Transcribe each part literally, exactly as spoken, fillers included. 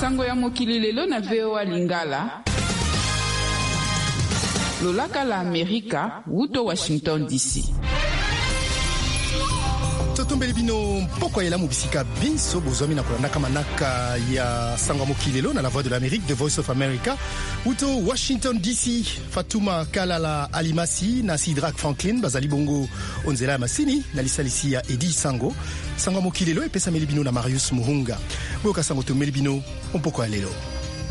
Sango ya mokili lelo na V O A Lingala. Lolaka la Amerika, wuto Washington D C. Totombele bino mpoko ya la mubisika binso bozwami na kolanda kama naka ya Sango ya mokili lelo na la voix de l'Amérique, The Voice of America. Wuto Washington D C, Fatuma Kalala Alimasi na Sidrak Franklin bazali bongo onzela ya masini na lisalisi ya Edi Sango. Sango ya mokili lelo epesa meli bino na Marius Muhunga. Boka sango to meli bino mpoko ya lelo.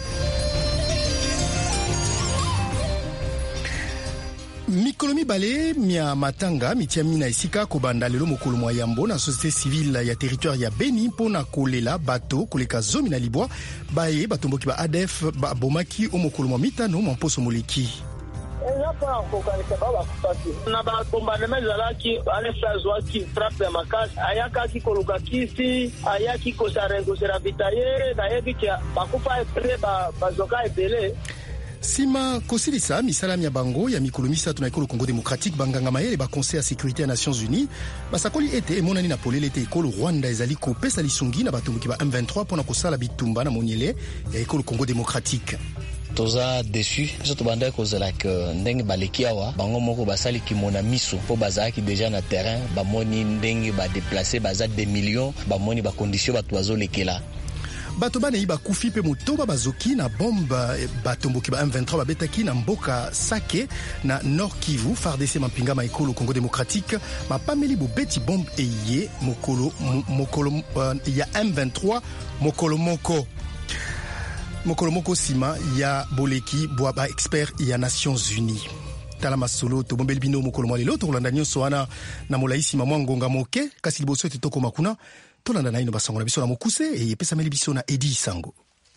Mikolo mibale mia matanga mitia mina esika kobanda lelo mokolo mwa yambo na société civile ya territoire ya Beni pona kolela bato koleka zomi na libwa baye batomboki ba A D F ba bomaki o mokolo mwa mitano mwa mposo moleki. Eza pa kokanisa ba bakupaki na ba bombardement zalaki alefazwaki frappe ya makasi ayaka koluka kisi ayaki kosarengo sera vitaye na yebikia bakupa epre ba bazoka ebele. Sima kosilisa misala ya bango ya mikolo misatu na ekolo Congo démocratique banganga mayele ba conseil ya sécurité ya Nations Unies basakoli ete emonani na polele ete ekolo Rwanda ezali kopesa lisungi na batomboki ba M vingt-trois pona kosala bitumba na monyele ya ekolo Congo démocratique. Toza déçu surtout banda kozela que ndenge baleki awa bango moko basali kimona miso po bazaki déjà na terrain bamoni ndenge ba déplacer baza des millions bamoni ba condition bato bazolekela. Bato bana iba kufi pe motoba bazoki na bomba batomboki ba M vingt-trois babetaki na mboka Sake na Nord Kivu F A R D C mampinga ma ekolo Congo démocratique mapameli bobeti bombe eye mokolo mokolo uh, ya M vingt-trois mokolo moko mokolo moko sima ya boleki bwa ba expert ya Nations Unies. Tala masolo to bombeli bino mokolo mwa lelo to landa nyonso wana na molaisi mamwa ngonga moke kasi liboso ete toko makuna tolanda na ino basango na biso na mokuse e yepesa meli biso na Edi Sango.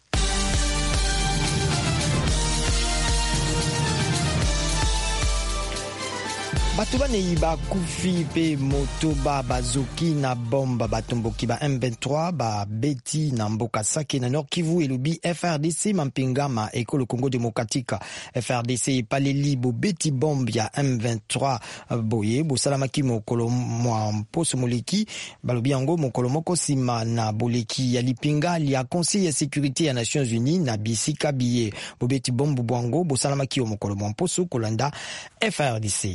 Bato banei bakufi pe motoba bazoki na bomba batomboki ba M vingt-trois ba beti na mboka Sake na Nord Kivu elobi F R D C mampinga ma ekolo Congo démocratique. F R D C paleli bo beti bombe ya M vingt-trois boye bo salamaki mokolo mwa mposo moleki balobi yango mokolo moko sima na boleki ya lipinga ya conseil ya sécurité ya Nations Unies na bisika biye bo beti bombe bwango bo salamaki mokolo mwa mposo kolanda F R D C.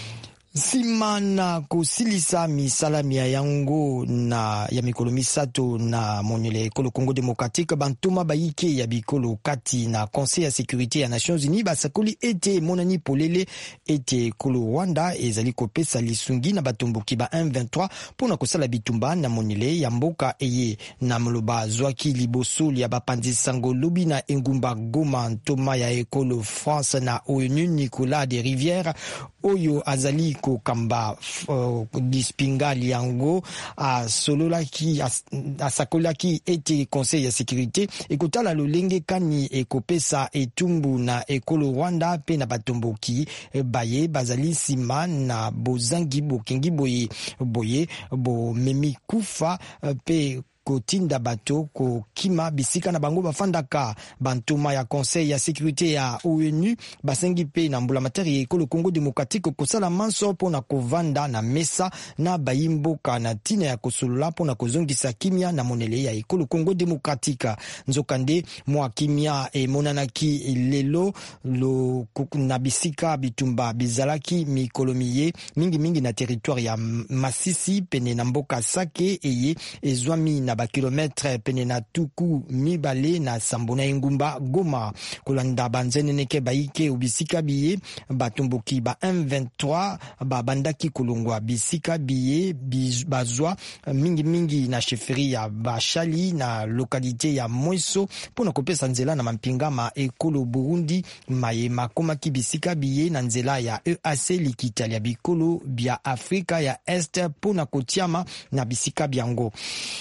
Simana kosilisa misala mia yango na ya mikolo misato na monyele ekolo Congo démocratique bantuma bayike ya bikolo kati na conseil ya sécurité ya Nations Unies basakoli ete monani polele ete ekolo Rwanda ezali kopesa lisungi na batomboki ba M vingt-trois pona kosala bitumba na monyele ya mboka eye na mloba zwaki liboso ya bapandi sango lobi na engumba Goma ntoma ya ekolo France na O N U Nicolas de Rivière oyo azali ko kamba uh, dispinga liango a sololaki a sakolaki ete conseil ya sécurité ekotala lolenge kani ekopesa etumbu na ekolo Rwanda pe na batomboki baye bazali sima na bozangi bokengi boye boye bo memi kufa pe kotinda bato ko kima bisika na bango bafandaka bantuma ya conseil ya sécurité ya O N U basengi pe na mbula materi ekolo Congo démocratique kosala manso pona kovanda na mesa na bayimboka na tina ya kosolola pona kozongisa kimia na monele ya ekolo Congo démocratique. Nzokande mwa kimia e monanaki lelo lo na bisika bitumba bizalaki mikolomiye mingi mingi na territoire ya Masisi pene na mboka Sake eye ezwami na ba kilometre pene na tuku mibale na sambona engumba Goma kolanda banzene neke baike ubisika biye batumboki ba M vingt-trois ba bandaki kolongwa bisika biye bazwa mingi mingi na chefferie ya Bashali na localité ya Mweso pona kopesa nzela na mampinga ma ekolo Burundi maye makoma ki bisika biye na nzela ya E A C likita ya bikolo bia Afrika ya Est pona kotiama na bisika biango.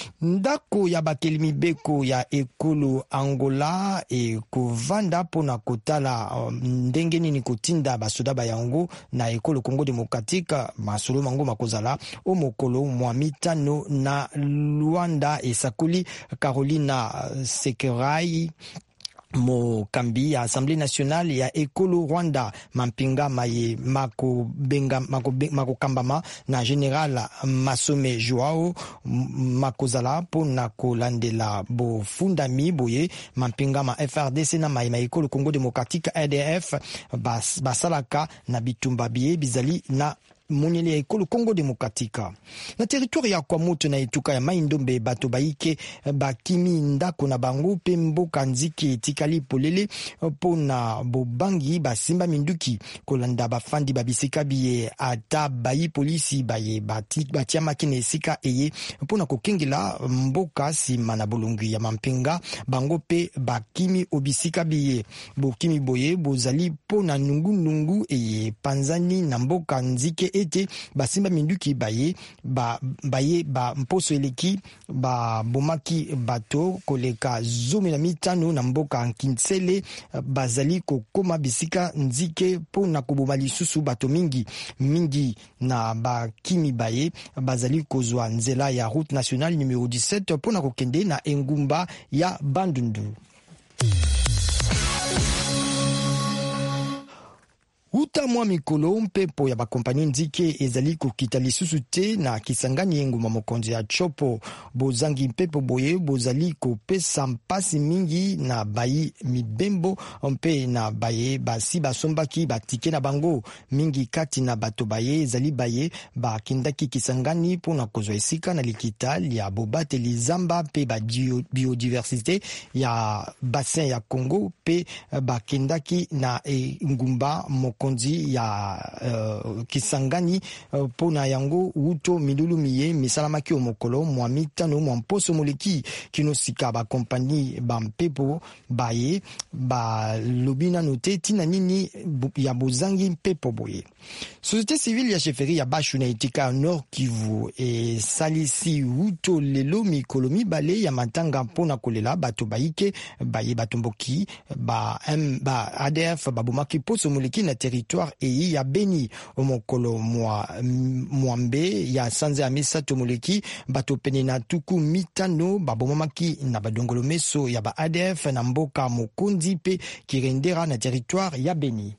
Ndako ya bakelimi beko ya ekolo Angola e kovanda pona kotala um, ndenge nini kotinda basoda bayango na ekolo Congo démocratique masolo mango makozala o mokolo mwa mitano na Luanda esakoli Carolina Sekerai mokambi ya Assemblée nationale ya Ekolo Rwanda mampinga maye mako benga mako, mako kambama na General Masome Joao makozala pona kolandela bo fundami boye mampinga ma F R D C na maye Ekolo Congo Démocratique A D F bas, basalaka na bitumba biye bizali na monyele ya Ekolo Congo Demokratika. Na territoire ya Kwamoto na etuka ya Maindombe bato baike bakimi ndako na bango pe mboka nzike etikali polele pona bobangi basimba minduki kolanda bafandi babisika biye ata bayi polisi baye batia makine esika eye pona kokengela mboka sima na bolongi ya mampenga bango pe bakimi obisika biye bokimi boye bozali pona nungu nungu eye panzani na mboka nzike ete basimba minduki baye ba baye ba mposo eleki ba bomaki bato koleka zomi na mitano na mboka Nkinsele bazali kokoma bisika nzike pona koboma lisusu bato mingi mingi na bakimi baye bazali kozwa nzela ya route nationale numéro dix-sept pona kokende na engumba ya Bandundu. Uta mwa mikolo mpepo ya bakompani nzike ezali kokita lisusu te na Kisangani enguma mokonzi ya Chopo bozangi mpepo boye bozali kopesa mpasi mingi na bayi mibembo mpe na baye basi basombaki batike na bango mingi kati na bato baye ezali baye bakendaki Kisangani pona kozwa esika na likita ya bobateli zamba pe ba biodiversité ya bassin ya Congo pe bakendaki na engumba mokonzi konzi ya uh, Kisangani uh, pona yango uto milulu miye misalamaki omokolo mwa mitano mwa mposo moleki kinosika ba kompani ba mpepo baye ba lobina note tina nini ya bozangi mpepo boye. Société civile ya chefferie ya Bashu na etika Nord Kivu e salisi uto lelo mikolo mibale ya matanga pona kolela bato baike baye batomboki ba M ba A D F babomaki poso moleki na territoire eyi ya Beni omokolo mwa mwambe ya sanze ya misato moleki bato pene na tuku mitano babomaki na badongolo meso ya ba A D F na mboka mokonzi pe kirendera na territoire ya Beni.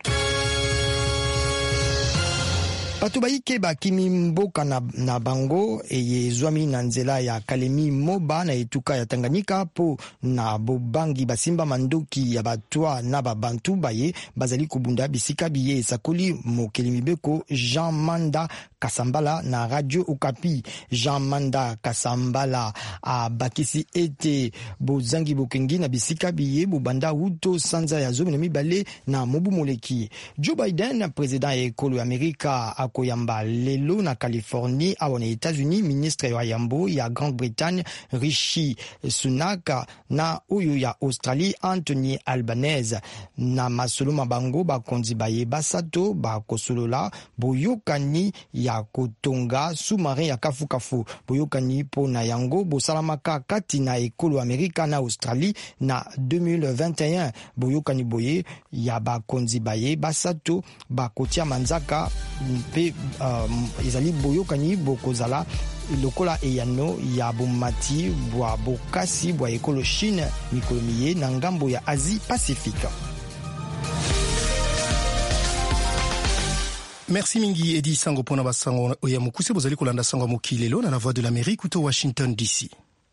Bato baike bakimi mboka na, na bango eye zwami na nzela ya Kalemi Moba na etuka ya Tanganyika po na bobangi basimba mandoki ya batwa na babantu baye bazali kubunda bisika biye sakoli mokeli mibeko Jean Manda Kasambala na Radio Okapi. Jean Manda Kasambala a bakisi ete bozangi bokengi na bisika biye bubanda uto sanza ya zomi na mibale na mobu moleki. Joe Biden, president ya ekolo Amerika koyamba lelo na Californie awa na États-Unis ministre ya yambo ya Grande-Bretagne Rishi Sunak na uyu ya Australie Anthony Albanese na masolo mabango bakonzi baye basato bakosolola boyokani ya kotonga sous-marin ya kafukafu boyokani pona yango bosalamaka kati na ekolo Amerika na Australie na deux mille vingt et un boyokani boye ya bakonzi baye basato bakotia manzaka pe um, ezali boyokani bokozala lokola eyano ya bomati bwa bokasi bwa ekolo Chine mikolo miye na ngambo ya Asie Pacifique. Merci mingi Edi Sango pona basango oya mukuse bozali kolanda sango mokilelo na la voix de l'Amérique uto Washington D C.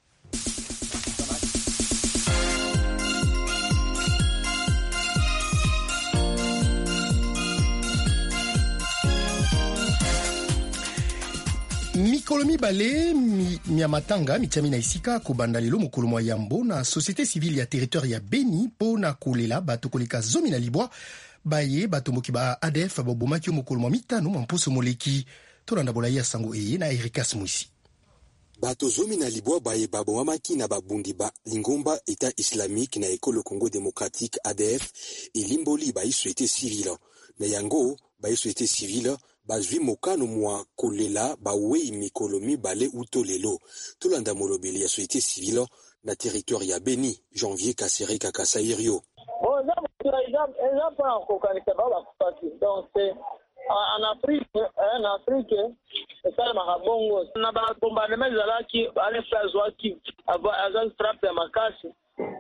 Mikolo mibale mi, miamatanga mitiami na isika kobanda lelo mokolo mwa yambo na société civile ya territoire ya Beni po na kolela bato koleka zomi na libwa baye bato moki ba A D F babomaki mokolo mwa mitano mwa mposo moleki tolanda bolai ya sango eye na Erikas Mwisi. Bato zomi na libwa baye babomaki na babundi ba lingomba État islamique na ekolo Congo démocratique A D F elimboli ba société civile na yango ba société civile bazwi mokano mwa kolela bawei mikolo mibale uto lelo tolanda molobeli ya société civile na territoire ya Beni Janvier Kasereka Kasairio. Oh, exemple pour kokanisa baba kupasi. Donc c'est en Afrique, en Afrique, c'est ça le marabongo. Na ba bombardement zalaki ale flazwaki ava azal trap ya makasi.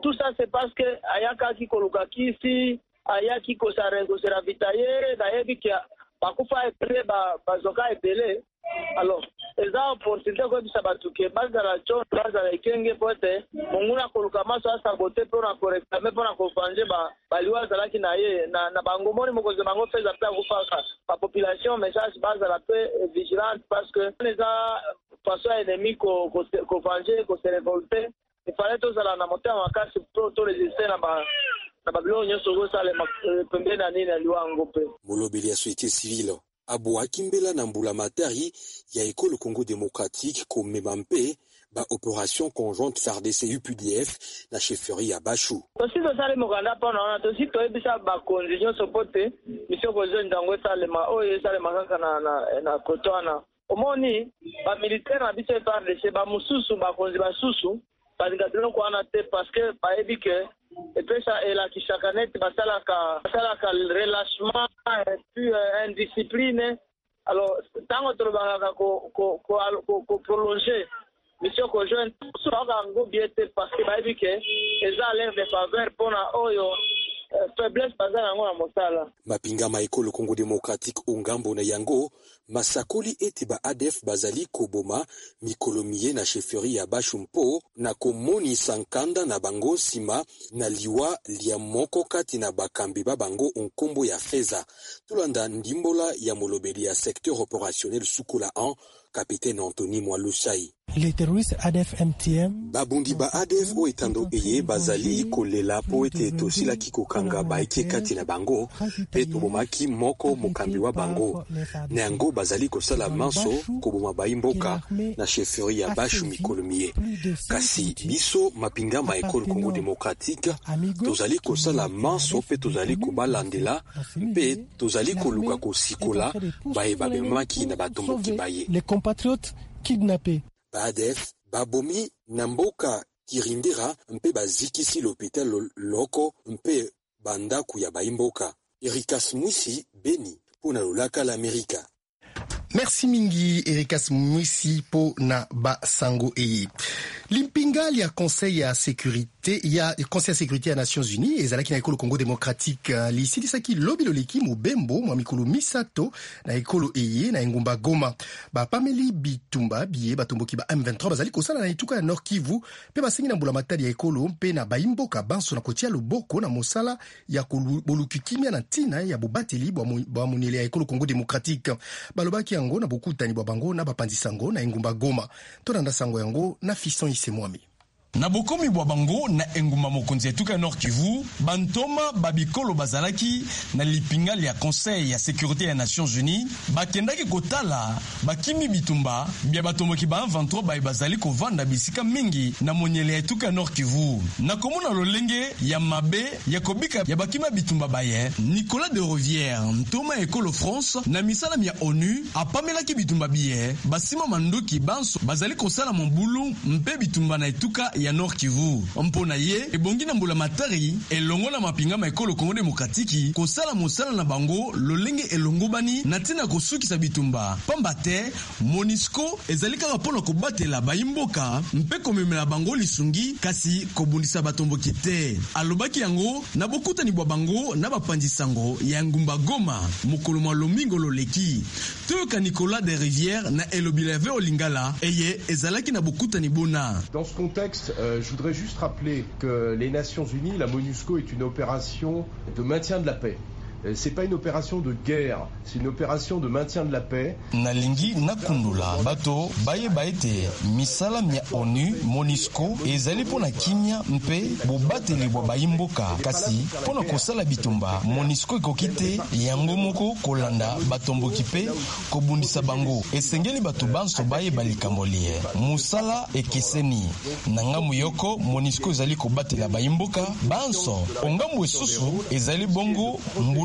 tout ça c'est parce que ayaka ki koluka kisi ayaki ko sa rengo sera vitayere da yebi ki bakufa epele ba bazoka epele. Alors eza opportunité ko bisa batuke bazala cho bazala ikenge pote monguna koluka maso asa bote pona correcta me pona ko fanje ba baliwa zala ki na ye na na bango moni moko ze bango feza pa kufaka pa population message bazala pe vigilante parce que les a façon ennemi ko ko fanje ko se révolter il fallait tous ala na monter en casse pour tous les essais na ba na babilo nyoso go sale pembe na nini aliwango pe molobeli ya société civile Abo Akimbela na mbula matari ya École Congo démocratique komema mpe ba opération conjointe F A R D C U P D F na chefferie ya Bashu. Tosi to sale mokanda pona ona tosi to ebisa ba condition sopote mission ko jeune dango sale ma o sale makaka na na na kotwana. Omoni ba militaire na biso F A R D C ba mususu ba konzi ba susu ba ngadelo ko ana te parce que ba ebike et puis ça et la qui chaque année basala ka basala ka relâchement et puis indiscipline alors tant que banga ko ko ko ko prolonger mission ko jeune so ka ngo biete parce que ba dit que eza l'air de faveur pona oyo faiblesse bazala ngo na mosala mapinga ma École Congo démocratique ongambo na yango masakoli ete ba A D F bazali koboma mikolomiye na chefferie ya Bashumpo na komoni sankanda na bango sima na liwa lia moko kati na bakambi ba bango onkombo ya feza tulanda ndimbola ya molobeli ya secteur opérationnel Sukola un capitaine Anthony Mwalusai. Les terroristes A D F M T M babundi ba A D F o etando eye bazali kolela po ete tosila kikokanga ba eke kati na bango pe tobomaki moko mokambi wa bango na yango bazali kosala manso koboma baimboka na chefferie ya Bashu mikolomiye kasi biso mapinga ma École Congo démocratique tozali kosala manso pe tozali kobalandela pe tozali koluka kosikola baye babemaki na batomboki baye les compatriotes kidnappés. Ba A D F babomi na mboka Kirindira mpe bazikisi l'hôpital loko mpe bandaku ya baimboka. Erikas Mwisi Beni pona lolaka l'Amerika. Merci mingi Erikas Mwisi po na basango eye. Limpingali ya conseil ya sécurité ya conseil ya sécurité ya Nations Unies ezalaki na École Congo démocratique lisilisaki lobi loleki mobembo mwa mikolo misato na ekolo eye na engumba Goma ba pameli bitumba biye batomboki ba M vingt-trois bazali kosala na ituka ya Nord Kivu pe basengi na mbula matadi ya ekolo mpe na baimboka banso na kotia loboko na mosala ya kolukikimia na tina ya bobateli bwa monele ya École Congo démocratique balobaki yango na bokutani bwa bango na bapandisango na engumba Goma tolanda sango yango na Fiston Isemwami. Na bokomi bwa bango na engumba mokonzi etuka Nord Kivu bantoma babikolo bazalaki na lipingali ya conseil ya sécurité ya Nations Unies bakendaki kotala bakimi bitumba bia batomboki ba M vingt-trois ba bazali kovanda bisika mingi na monyele etuka Nord Kivu na komona lolenge ya mabe ya kobika ya bakima bitumba baye Nicolas de Rivière ntoma ekolo France na misala ya ONU apamelaki bitumba biye basima mandoki banso bazali kosala mbulu mpe bitumba na etuka ya Nord Kivu mpona ye ebongi na mbula matari elongo na mapinga ma École Congo démocratique kosala mosala na bango lolenge elongo bani na tina kosukisa bitumba pamba te MONUSCO ezali kaka pona kobatela baimboka mpe komemela bango lisungi kasi kobundisa batomboki te alobaki yango na bokutani bwa bango na bapandisango ya ngumba Goma mokolo mwa lomingo loleki toyoka Nicolas de Rivière na elobileve olingala eye ezalaki na bokutani bona. Dans ce contexte, euh, je voudrais juste rappeler que les Nations Unies, la MONUSCO, est une opération de maintien de la paix. C'est pas une opération de guerre, c'est une opération de maintien de la paix. Nalingi nakundula bato baye baete misala mia ONU MONUSCO ezali pona kimia mpe bobateli bwa baimboka kasi pona kosala bitumba MONUSCO ekokite yango moko kolanda batomboki pe kobundisa bango esengeli bato banso baye balikamolie musala ekeseni nangamu yoko MONUSCO ezali kobatela baimboka banso ongamu esusu ezali bongo mbula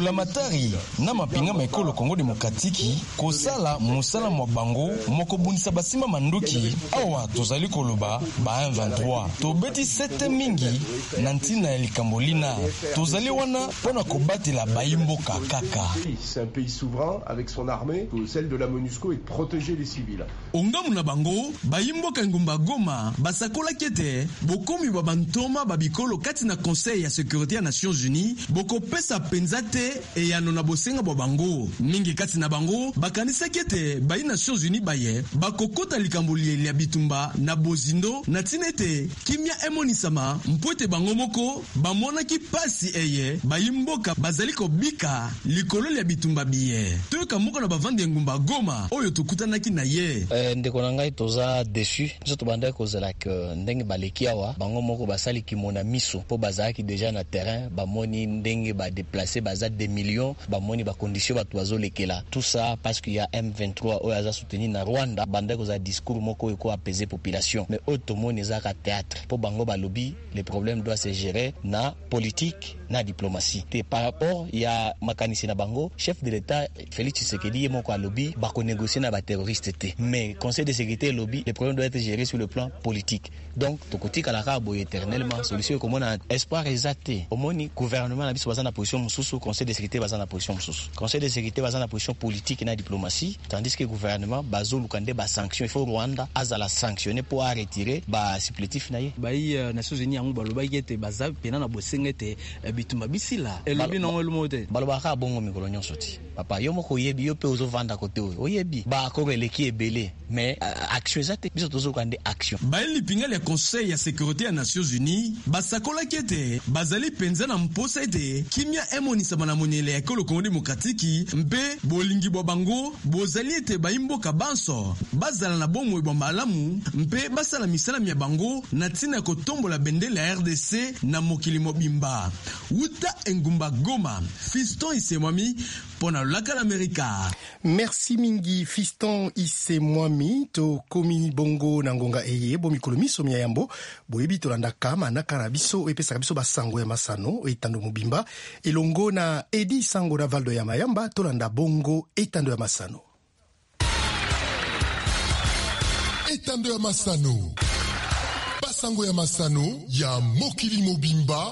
balamatari na mapinga maekolo Kongo Demokratiki kosala musala mwa bango mokobundisa basimba manduki awa tozali koloba ba M vingt-trois tobeti sete mingi na ntina ya likambolina tozali wana pona kobatela bayimboka kaka. C'est un pays souverain avec son armée, celle de la MONUSCO est de protéger les civils. Ongamu na bango bayimboka ngumba Goma basakola kete bokomi babantoma babikolo kati na Conseil ya sécurité ya Nations Unies boko pesa penzate e ya nona bosenga bo bango mingi kati na bango bakanisa kete bayi Nations Unies baye bakokota likamboli ya bitumba na bozindo na tinete kimia emonisama mpote bango moko bamona ki pasi eye bayimboka bazali ko bika likolo ya bitumba biye toyoka moko na bavandi ngumba Goma oyo tokutanaki na ye. Uh, ndeko na ngai toza déçu biso tobandaki kozela ke ndenge baleki awa bango moko basali kimona miso po bazalaki deja na terrain bamoni ndenge badeplace baza des millions bamoni bacondition bato bazolekela tout ça parce qu'il y a M vingt-trois oyo aza soutenu na Rwanda bandaki kozala discours moko eko apaiser population mais oyo tomoni ezaka théâtre po bango balobi les problèmes doivent se gérer na politique na diplomatie te par rapport ya makanisi na bango chef de l'état Félix Tshisekedi ye moko alobi bako négocier na ba terroriste te mais conseil de sécurité lobby les problèmes doivent être gérés sur le plan politique donc tokotika la ka boye éternellement solution comme on espoir exacté omoni gouvernement na biso baza na position mususu conseil de sécurité baza na position mususu conseil de sécurité baza na position politique na diplomatie tandis que gouvernement bazo lukande ba sanction il faut Rwanda azala sanctionner pour retirer ba supplétif na ye bayi uh, Nations Unies yango baloba yete baza pena na bosengete uh, bitumba bisila elobi non le mote baloba ka bongo mikolo nyonso ti papa yo moko yebi yo pe ozo vanda kote oyo oyebi ba ko releki ebele mais uh, action exacte biso tozo kande action bayi pinga le conseil ya sécurité ya Nations Unies basakola kete bazali penza na mposa ete kimia emonisa bana monele ya kolo Kongo Demokratiki mpe bolingi bwa bango bozali ete bayimboka banso bazala na bomo bwa malamu mpe basala misala ya bango na tina kotombola bendele ya R D C na mokili mobimba uta engumba Goma Fiston Isemwami pona laka l'Amerika. Merci mingi Fiston Isemwami to komi bongo na ngonga eye bo mikolo miso mia yambo boyebi tolanda kama na karabiso epesa kabiso basango ya masano etando mobimba elongo na Edi Sango na Valdo ya Mayamba tolanda bongo etando ya masano. Etando ya masano basango ya masano ya mokili mobimba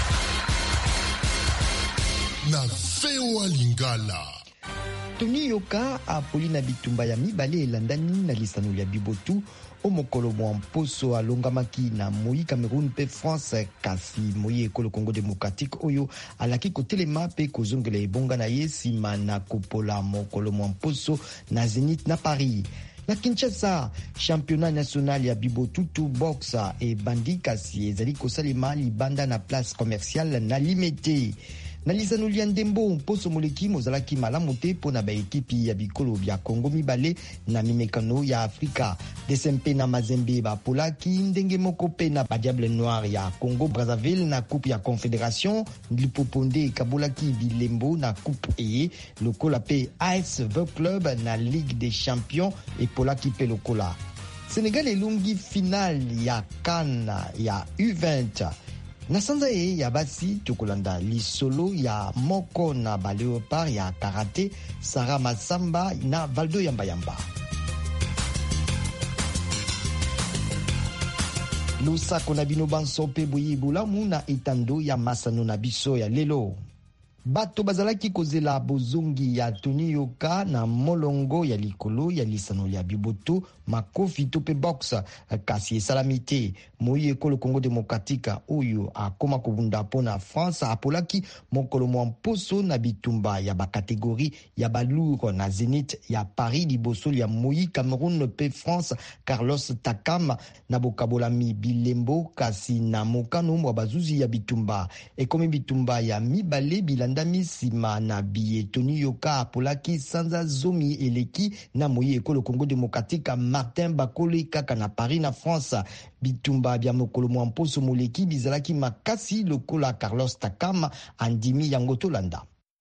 na V O A Lingala. Tony Yoka apoli na bitumba ya mibale elandani na lisano ya bibotu o mokolo mwa mposo alongamaki na Moi Cameroun pe France kasi Moi ekolo Congo Démocratique oyo alaki kotelema pe kozongela ebonga na ye sima na kopola mokolo mwa mposo na Zénith na Paris. Na Kinshasa, championnat national ya bibotutu boxa e bandi kasi ezali kosalema libanda na place commerciale na Limete. Na lisano lia ndembo mposo moleki mozalaki malamu te pona ba ekipi ya bikolo bya Congo mibale na mimekano ya Afrika. Desempe na Mazembe ba polaki ndenge moko pe na ba Diable Noir ya Congo Brazzaville na coupe ya Confédération Lipoponde kabolaki bilembo na coupe e lokola pe A S V Club na Ligue des Champions e polaki pe lokola. Sénégal elungi final ya CAN ya U vingt. Na sanza e ya basi tukulanda lisolo ya moko na ba Léopard ya karate Sarah Masamba na Valdo Yamba Yamba. Lusako na bino banso pe boyi bulamu na etando ya masano na biso ya lelo. Bato bazalaki kozela bozongi ya Tony Yoka na molongo ya likolo ya lisano ya biboto makofi tope box kasi esalamite Moi ekolo Congo Démocratique oyo akoma kobunda pona France apolaki mokolo mwa mposo na bitumba ya ba catégorie ya balourd na Zénith ya Paris liboso ya Moi Cameroun pe France Carlos Takam na bokabolami bilembo kasi na mokano mwa bazuzi ya bitumba ekomi bitumba ya mibale bilanda misima na biye Tony Yoka apolaki sanza zomi eleki na Moi ekolo Congo Démocratique Martin Bakole kaka na Paris na France bitumba bya mokolo mwa mposo moleki bizalaki makasi lokola Carlos Takam andimi yango tolanda.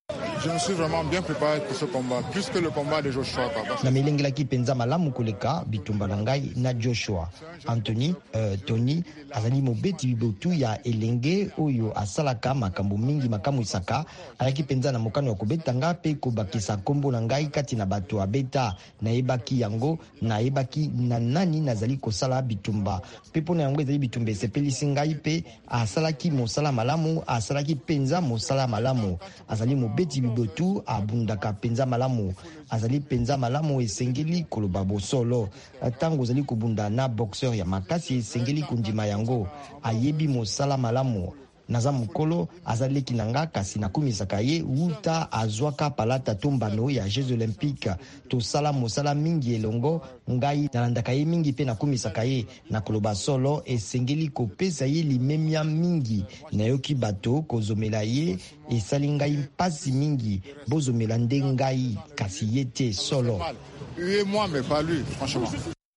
Je me suis vraiment bien préparé pour ce combat, plus que le combat de Joshua. Na melengelaki penza malamu koleka bitumba na ngai na Joshua. Anthony uh, Tony azali mobeti bibotu ya elenge oyo asalaka makambo mingi makamu isaka ayaki penza na mokano ya kobeta nga pe kobakisa kombo na ngai kati na bato abeta na ebaki yango na ebaki na nani nazali kosala bitumba pepo na yango ezali bitumba esepelisi ngai pe asalaki mosala malamu asalaki penza mosala malamu azali mobeti bibotu abundaka penza malamu azali penza malamu esengeli koloba bosolo tango azali kobunda na boxeur ya makasi esengeli kundima yango ayebi mosala malamu naza mukolo azaleki nanga kasi nakumisaka ye wuta azwaka palata tombano ya Jeux Olympiques tosala mosala mingi elongo ngai nalandaka ye mingi pe nakumisaka ye na koloba solo esengeli kopesa ye limemia mingi nayoki bato kozomela ye esali ngai mpasi mingi bozomela nde ngai kasi ye te solo. Et moi mais pas lui franchement.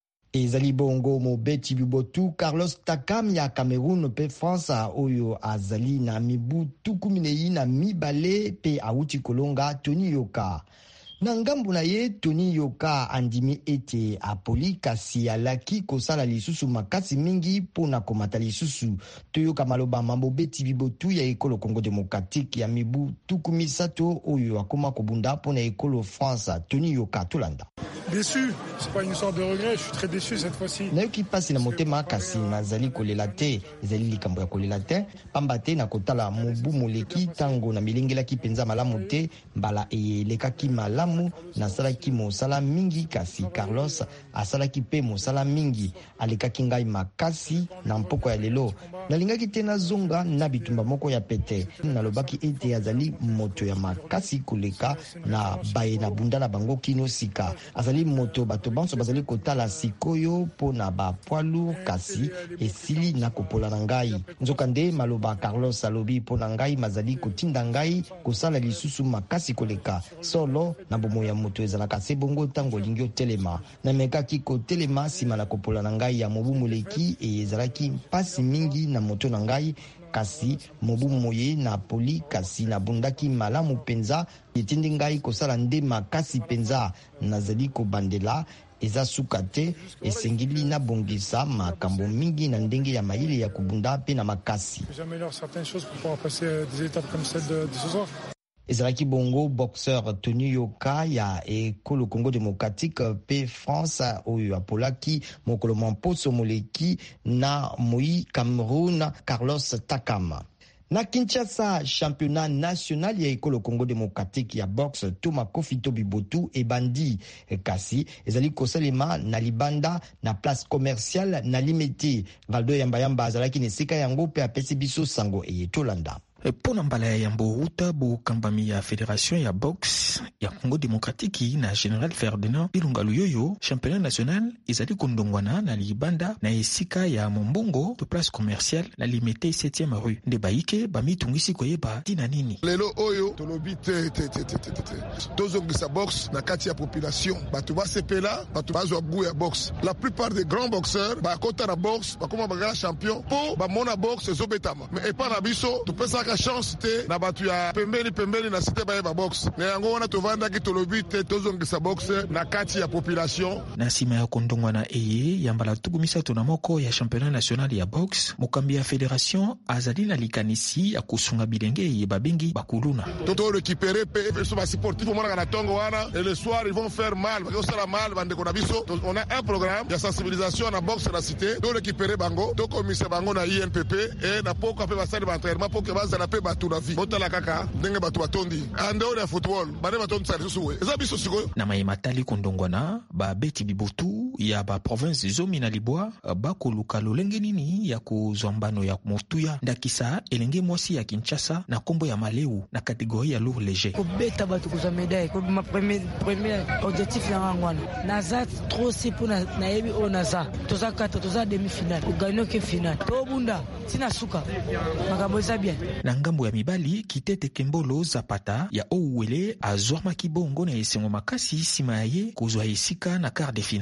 Ezali bongo mobeti bibotu Carlos Takam ya Cameroun pe France oyo azali na mibu tukuminei na mibale pe auti kolonga Tony Yoka. Na ngambu na ye Tony Yoka andimi ete apoli kasi alaki kosala lisusu makasi mingi pona komata lisusu toyoka maloba mambo beti bibotu ya ekolo Congo Démocratique ya mibu tukumisato oyo akoma kobunda pona ekolo France. Tony Yoka tolanda. Déçu, c'est pas une histoire de regret, je suis très déçu cette fois-ci. Nayoki pasi na motema kasi nazali kolela te, ezali likambo ya kolela te, pamba te na kotala mobu moleki tango na milengelaki penza malamu te, mbala eyelekaki malamu, nasalaki mosala mingi kasi Carlos asalaki pe mosala mingi, alekaki ngai makasi na mpoko ya lelo. Nalingaki te na zonga na bitumba moko ya pete, nalobaki ete azali moto ya makasi koleka na baye na bunda na bango kino sika. Azali moto bato banso bazali kotala sikoyo pona ba poilu kasi esili na kopola na ngai. Nzokande maloba Carlos alobi pona ngai mazali kotinda ngai kosala lisusu makasi koleka. Solo na bomo ya moto ezalaka se bongo tango lingio telema. Na mekaki ko telema sima na kopola na ngai ya mobu moleki e ezalaki pasi mingi na moto na ngai kasi mobu moye na poli kasi na bundaki malamu penza etindi ngai kosala nde makasi penza nazali kobandela eza suka te esengeli na bongisa makambo mingi na ndenge ya mayele ya kubunda pe na makasi. J'améliore certaines choses pour pouvoir passer des étapes comme celle de, de ce soir. Ezalaki bongo boxeur Tony Yoka ya ekolo Congo Démocratique pe France oyo apolaki mokolo mamposo moleki na moi Cameroun Carlos Takam. Na Kinshasa, championnat national ya ekolo Congo Démocratique ya boxe Toma Kofito Bibotu e bandi kasi ezali kosalema na libanda na place commerciale na limete Valdo Yamba Yamba azalaki nesika yango pe apesi biso sango e tolanda. Pona mbala ya yambo uta bo kambami ya Fédération ya boxe ya Congo Démocratique na Général Ferdinand Ilunga Luyoyo championnat national ezali kondongwana na libanda na esika ya Mombongo to place commerciale na limete septième rue nde baike bamitungisi koyeba tina nini lelo oyo tolobi te te te te te te tozongisa boxe na kati ya population batu basepela batu bazwa bu ya boxe. La plupart des grands boxeurs bakota na boxe bakoma bagala champion po bamona boxe ezobetama mais epa na biso topesa ka chance te na batu ya pembeni pembeni na site baye ba boxe na yango wana tovanda ki tolobi te tozongisa boxe na kati ya population. Na sima ya kondongwa na eye yambala tukumisa tona moko ya championnat national ya boxe mokambi ya fédération azali na likanisi ya kusunga bilenge ye babengi bakuluna toto récupérer pe so ba sportif mona na tongo wana et le soir ils vont faire mal parce que ça la mal bande ko na biso. On a un programme de sensibilisation na boxe na cité do récupérer bango to commissaire bango na I N P P et na poko pe basali d'entraînement pour que baza na pe batu na vie botala kaka ndenge batu batondi ande o football bane batondi sa susu eza biso sikoyo na mayimatali kondongwana ba beti bibotu ya ba province zomi na libwa ba koluka lolenge nini ya kuzombano ya motuya ndakisa elenge mwasi ya Kinshasa na kombo ya Maleu na kategorie ya lourd léger ko beta batu ko médaille ko ma premier premier objectif ya ngwana naza trop si pona na yebi o naza toza kata toza demi finale ko gagner que finale to bunda sina suka makambo za bien na ngambo ya mibali Kitete Kembolo Zapata ya Ouwele azwama kibongo na esengo makasi sima ye kozwa esika na quart de finale.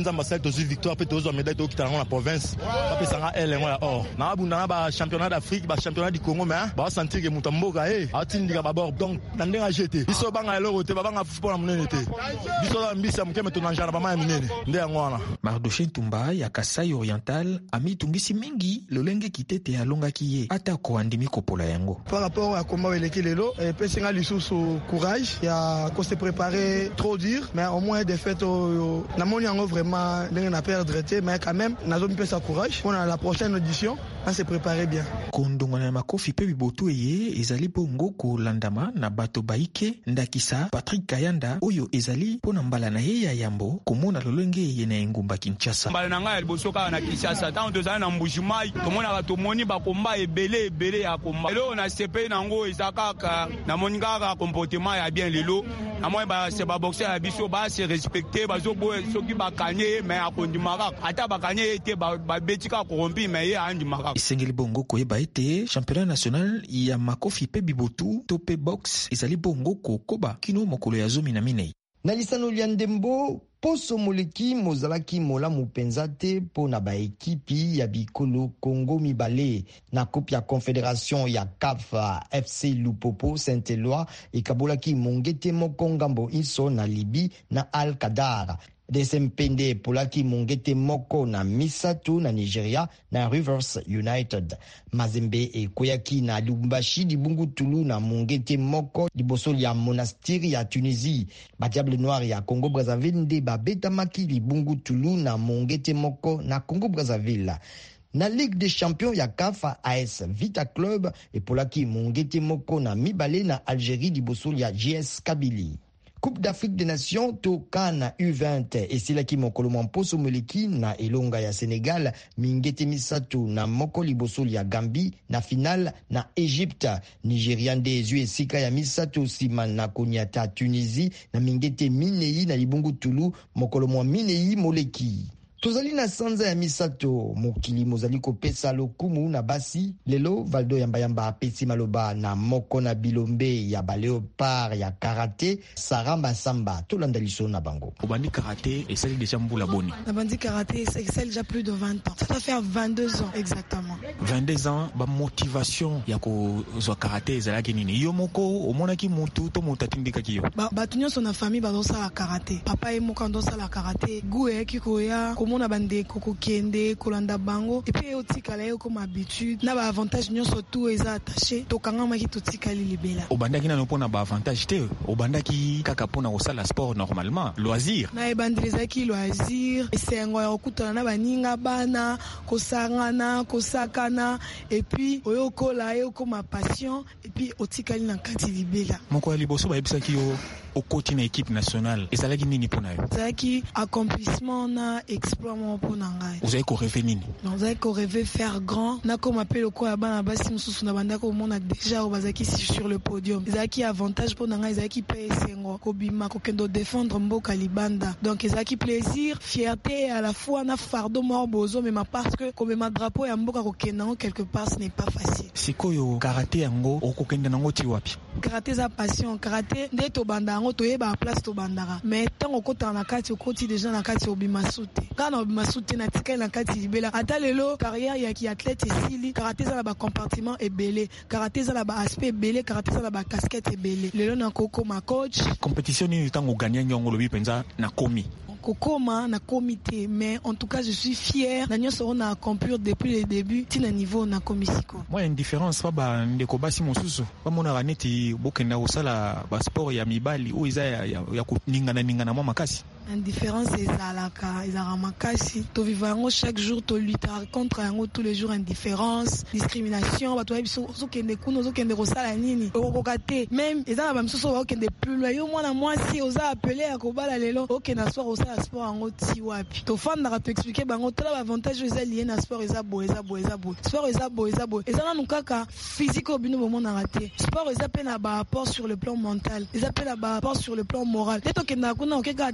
nzamba sali tozwi victoire pe tozwa médaille tokitana na province ba pesanga ele ngoya or na bunda na ba championnat d'Afrique ba championnat du Congo mais ba sentir que muta mboka eh atindika ba bord donc na ndenga jeté biso banga eloko te babanga football na munene te biso la mbisa mukeme to nanjana ba ma minene nde ngwana Mardoche Ntumba ya Kasai Oriental amitungisi mingi lolenge kitete alongaki ye ata ko andimi kopola yango par rapport à comment eleki lelo et pesinga lisusu courage ya ko se préparer trop dur mais au moins des fêtes na moni yango vraiment ndenge na perdre te mais quand même nazo mpesa courage pour la prochaine audition on se préparer bien kondongana na makofi pe bibotu eye ezali bongo ko landama na bato baike ndakisa Patrick Kayanda oyo ezali pona mbala na ye ya yambo komona lolenge ye na engumba Kinshasa mbala na ngai liboso ka na Kinshasa tant tozali na Mbushimai tomona ka tomoni ba komba ebele ebele ya komba lelo na sepe nango ezakaka na moninga ka comportement ya bien lelo na moi ba se ba boxer ya biso ba se respecter bazo bo soki ba kanye mais akondimaka ata ba kanye ete ba betika korompi mais ye andimaka isengeli bongo koyeba ete championnat national ya makofi pe bibotu to pe box ezali bongo kokoba kino mokolo ya zomi na minei na lisano lia ndembo poso moleki mozalaki molamu penza te po na baekipi ya bikolo Congo mibale na coupe ya confédération ya C A F F C Lupopo Saint-Éloi ekabolaki mongete moko ngambo iso na Libi na Al-Kadar. Desempende polaki mongete moko na Misatu na Nigeria na Rivers United. Mazembe e koyaki na Lubumbashi di Bungu Tulu na mongete moko liboso ya Monastiri ya Tunisie. Ba Diable Noir ya Congo Brazzaville nde ba betamaki di Bungu Tulu na mongete moko na Congo Brazzaville. Na Ligue des Champions ya C A F A S Vita Club e polaki mongete moko na mibale na Algérie liboso ya J S Kabylie. Coupe d'Afrique des Nations to Kana U vingt esilaki mokolo mposo moleki na elonga ya Sénégal mingete misatu na moko liboso ya Gambie na final na Égypte. Nigeria nde ezwi esika ya misatu sima na konyata Tunisie na mingete minei na libungu Tulu mokolo mwa minei moleki. Tozali na sanza ya misato mokili mozali kopesa lokumu na basi lelo Valdo yamba yamba apesi maloba na moko na bilombe ya baleopard ya karate Saramba Samba tolanda liso na bango. Obandi karate esali déjà mbula boni. Na bandi karate ça déjà plus de vingt ans. Ça va faire vingt-deux ans exactement. vingt-deux ans ba motivation ya ko zo karate ezalaki nini? Yo moko omonaki mutu to mutatindika kiyo. Ba batunyo so na famille ba dosa la karate. Papa e moko ndosa la karate. Gue kikoya mona bande koko kende kolanda bango et puis otikala yo comme habitude na ba avantage nyonso tout eza attaché to kanga maki totikali libela obandaki na pona ba avantage te obandaki kaka pona osala sport normalement loisir na ebandilezaki loisir esengo ya okutana na baninga bana kosangana kosakana et puis oyokola yo comme passion et puis otikali na kati libela moko liboso ba ebisaki yo okoti na équipe nationale ezalaki nini pona yo ezalaki accomplissement na exploit mon pona ngai vous avez ko rêver nini non vous avez ko rêver faire grand na comme appelle ko ya bana basi mususu na banda ko mona déjà o bazaki sur le podium ezalaki avantage pona ngai ezalaki pe sengo ko bima ko kendo défendre mboka libanda donc ezalaki plaisir fierté à la fois na fardeau mort bozo mais parce que comme ma drapeau ya mboka ko kendo quelque part ce n'est pas facile sikoyo karaté yango okokenda nango ti wapi karaté za passion karaté nde to banda ngo toyeba place to bandara mais tant okota na kati okoti déjà na kati obima sute kana obima sute na tikala na kati libela ata lelo carrière ya ki athlète esili karaté za ba compartiment ebele karaté za ba aspect ebele karaté za ba casquette ebele lelo na koko ma coach compétition ni tango gagner nyongo lobi penza na komi kokoma na comité mais en tout cas je suis fier na nyonso on a accompli depuis le début tina niveau na komisiko moi une différence fa ba ndeko basi mosusu ba mona raneti bokenda osala ba sport ya mibali o iza ya, ya, ya kuningana ningana mwa makasi indifférence ezalaka ezalaka makasi to vivre yango chaque jour to lutter contre yango tous les jours indifférence discrimination bato ya biso ozokende kuna ozokende kosala nini okokoka te même ezala ba misusu bakende plus loin yo mwana mwasi oza appelé ya kobala lelo okende na soir osala sport yango ti wapi tofandaka to expliquer bango tala ba avantage eza lié na sport eza boye eza boye eza boye sport eza boye eza boye eza nanu kaka physique obino bomonaka te sport eza pe na ba apport sur le plan mental eza pe na ba apport sur le plan moral te tokendaka kuna okeka te obeti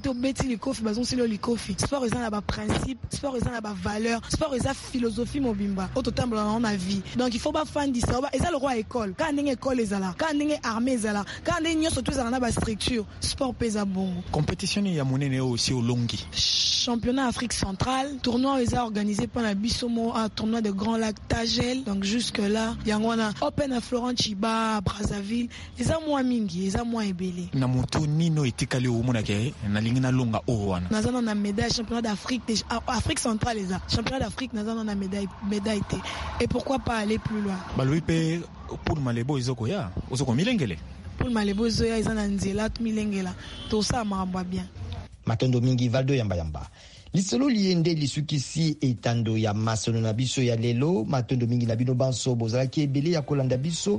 basili kofi bazon silo likofi. Sport eza na ba principe, sport eza na ba valeur, sport eza philosophie mobimba. Auto temble dans la vie. Donc il faut pas fan disa eza le roi école. Quand ndenge école ezala, quand ndenge armée ezala, quand ndenge nyoso to ezala na ba structure, sport pesa bongo. Compétition ya monene aussi au longi. Championnat Afrique centrale, tournoi eza organisé par la Bissomo, un tournoi de Grand Lac Tagel. Donc jusque là, yangwana Open à Florent Chiba, Brazzaville, eza moi mingi, eza moi ebele. Na moto nino etikali o monake na lingina longa o wana. Nazana na médaille championnat d'Afrique, Afrique centrale eza. Championnat d'Afrique nazana na médaille médaille té. Et pourquoi pas aller plus loin? Baloui pe pour malebo izoko ya, ozoko milengele. Pour malebo zoya eza na nzela tu milengela. To sa maramba bien. Matondo mingi Valdo yamba yamba. Lisolo liende lisukisi etando ya masono na biso ya lelo. Matondo mingi na bino banso bozalaki ebele ya kolanda biso.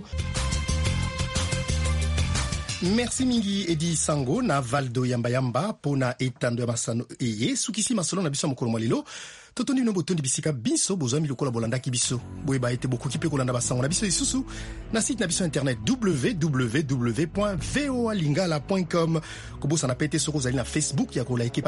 Merci mingi Edi Sango na Valdo yamba yamba pona etando ya masano eye sukisi masono na biso mokolo mwalelo. Totoni no botondi bisika biso bozami lokola bolanda ki biso. Boye ba ete beaucoup kipe kolanda basango na biso isusu na site na biso internet w w w point voa lingala point com. Kobosa na pete soko zali na Facebook ya ko like